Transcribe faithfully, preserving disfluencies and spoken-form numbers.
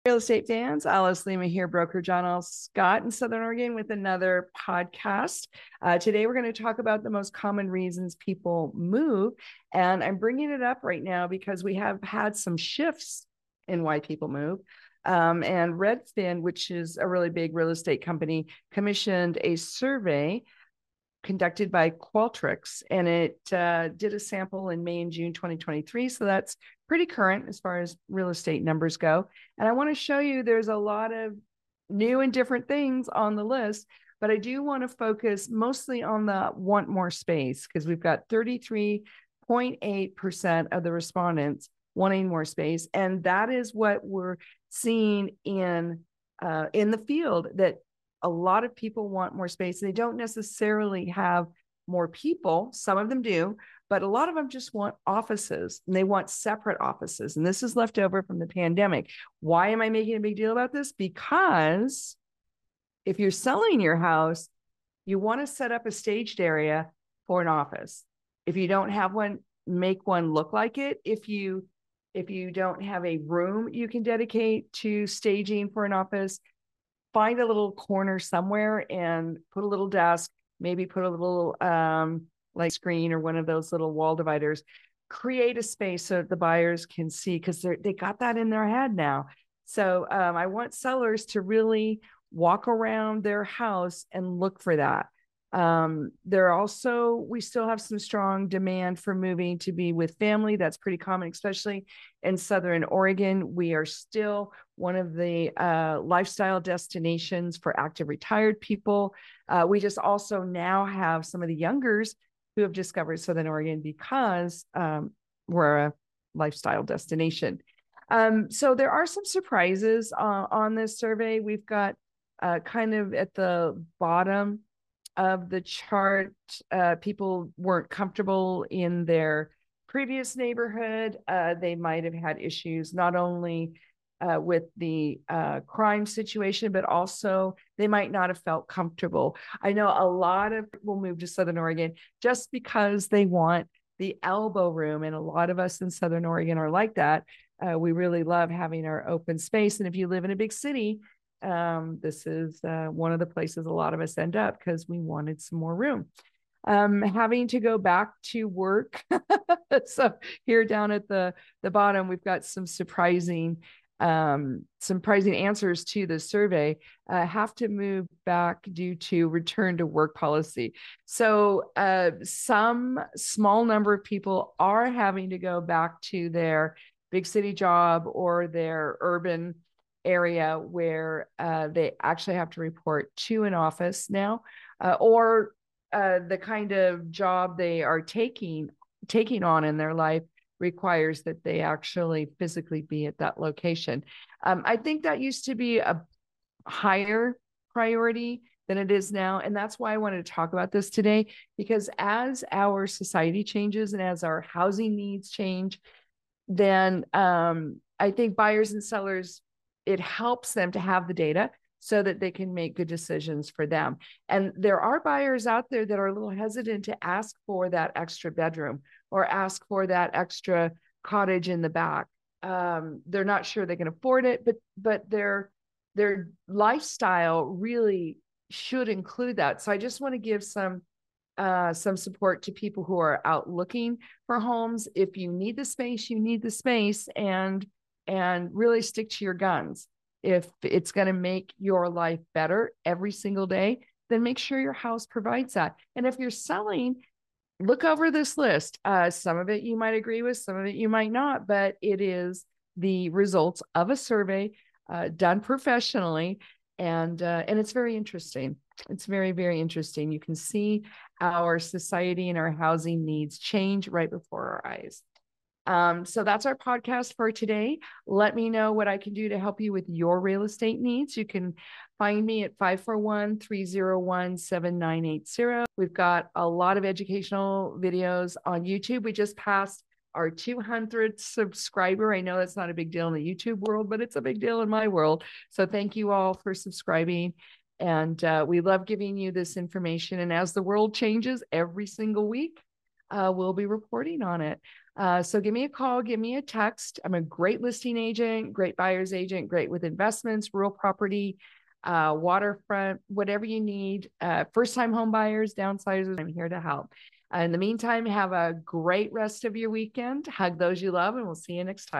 Real estate fans, Alice Lima here, broker John L. Scott in Southern Oregon with another podcast. Uh, today, we're going to talk about the most common reasons people move. And I'm bringing it up right now because we have had some shifts in why people move. Um, and Redfin, which is a really big real estate company, commissioned a survey conducted by Qualtrics, and it uh, did a sample in May and June twenty twenty-three. So that's pretty current as far as real estate numbers go. And I want to show you there's a lot of new and different things on the list, but I do want to focus mostly on the want more space because we've got thirty-three point eight percent of the respondents wanting more space. And that is what we're seeing in uh, in the field, that a lot of people want more space. They don't necessarily have more people. Some of them do, but a lot of them just want offices, and they want separate offices. And this is left over from the pandemic. Why am I making a big deal about this? Because if you're selling your house, you want to set up a staged area for an office. If you don't have one, make one look like it. If you if you don't have a room you can dedicate to staging for an office, find a little corner somewhere and put a little desk, maybe put a little um, like screen or one of those little wall dividers. Create a space so that the buyers can see, because they they got that in their head now. So um, I want sellers to really walk around their house and look for that. Um, there are also, we still have some strong demand for moving to be with family. That's pretty common, especially in Southern Oregon. We are still one of the uh, lifestyle destinations for active retired people. Uh, we just also now have some of the youngers who have discovered Southern Oregon because um, we're a lifestyle destination. Um, so there are some surprises uh, on this survey. We've got uh, kind of at the bottom of the chart, uh, people weren't comfortable in their previous neighborhood. Uh, they might have had issues not only uh, with the uh, crime situation, but also they might not have felt comfortable. I know a lot of people move to Southern Oregon just because they want the elbow room, and a lot of us in Southern Oregon are like that. Uh, we really love having our open space. And if you live in a big city, um, this is uh, one of the places a lot of us end up because we wanted some more room. Um, having to go back to work. So here down at the, the bottom, we've got some surprising, um, surprising answers to the survey. Uh, have to move back due to return to work policy. So uh, some small number of people are having to go back to their big city job or their urban area where uh, they actually have to report to an office now, uh, or uh, the kind of job they are taking taking on in their life requires that they actually physically be at that location. Um, I think that used to be a higher priority than it is now. And that's why I wanted to talk about this today, because as our society changes and as our housing needs change, then um, I think buyers and sellers, it helps them to have the data so that they can make good decisions for them. And there are buyers out there that are a little hesitant to ask for that extra bedroom or ask for that extra cottage in the back. Um, they're not sure they can afford it, but but their their lifestyle really should include that. So I just want to give some uh, some support to people who are out looking for homes. If you need the space, you need the space, and and really stick to your guns. If it's going to make your life better every single day, then make sure your house provides that. And if you're selling, look over this list. Uh, some of it you might agree with, some of it you might not, but it is the results of a survey uh, done professionally. And, uh, and it's very interesting. It's very, very interesting. You can see our society and our housing needs change right before our eyes. Um, so that's our podcast for today. Let me know what I can do to help you with your real estate needs. You can find me at five four one, three oh one, seven nine eight zero. We've got a lot of educational videos on YouTube. We just passed our two hundredth subscriber. I know that's not a big deal in the YouTube world, but it's a big deal in my world. So thank you all for subscribing. And uh, we love giving you this information. And as the world changes every single week, uh, we'll be reporting on it. Uh, so give me a call, give me a text. I'm a great listing agent, great buyer's agent, great with investments, real property, uh, waterfront, whatever you need. Uh, first time home buyers, downsizers, I'm here to help. Uh, in the meantime, have a great rest of your weekend. Hug those you love, and we'll see you next time.